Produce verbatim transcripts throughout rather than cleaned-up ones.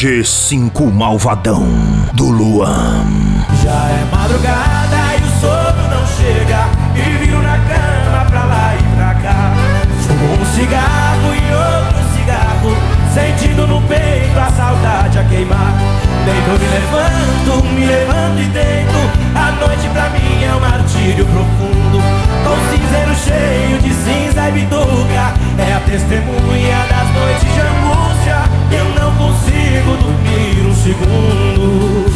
G cinco Malvadão do Luan. Já é madrugada e o sono não chega, e viro na cama pra lá e pra cá. Fumo um cigarro e outro cigarro, sentindo no peito a saudade a queimar. Deito, me levanto, me levanto e deito. A noite pra mim é um martírio profundo, com cinzeiro cheio de cinza e bituca. É a testemunha das noites de angústia. Eu não consigo dormir um segundo.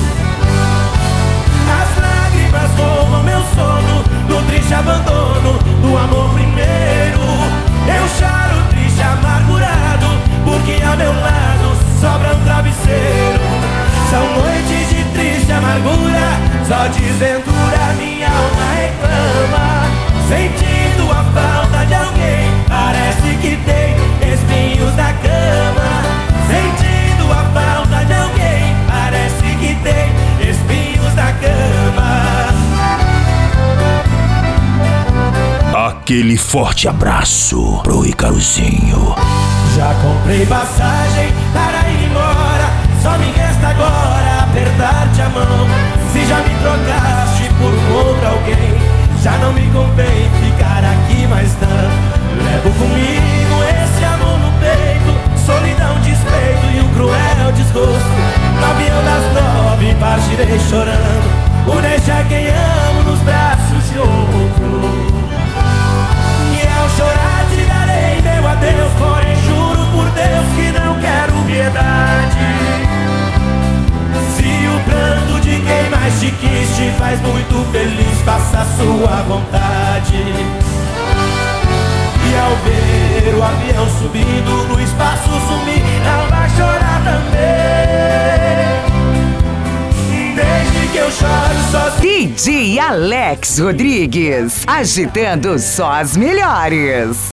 As lágrimas roubam meu sono, do triste abandono do amor primeiro. Eu choro triste, amargurado, porque ao meu lado sobra um travesseiro. São noites de triste amargura, só desventura minha alma reclama. Sentindo a falta de alguém, parece que tem espinhos na cama. Sentindo a falta de alguém, parece que tem espinhos na cama. Aquele forte abraço pro Icaruzinho. Já comprei passagem para ir embora, só me resta agora apertar-te a mão. Se já me trocaste por um outro alguém, já não me convém ficar aqui mais tanto. Levo comigo esse amor no peito, solidão, despeito e um cruel desgosto. No avião das nove partirei chorando, por deixar quem amo nos braços de outro. E ao chorar te darei meu adeus, porém juro por Deus que não quero piedade. Se o pranto de quem mais te quis te faz muito feliz, faça a sua vontade. E ao ver o avião subindo no espaço sumir, não vai chorar também. Desde que eu choro sozinho. D J Alex Rodrigues, agitando só as melhores.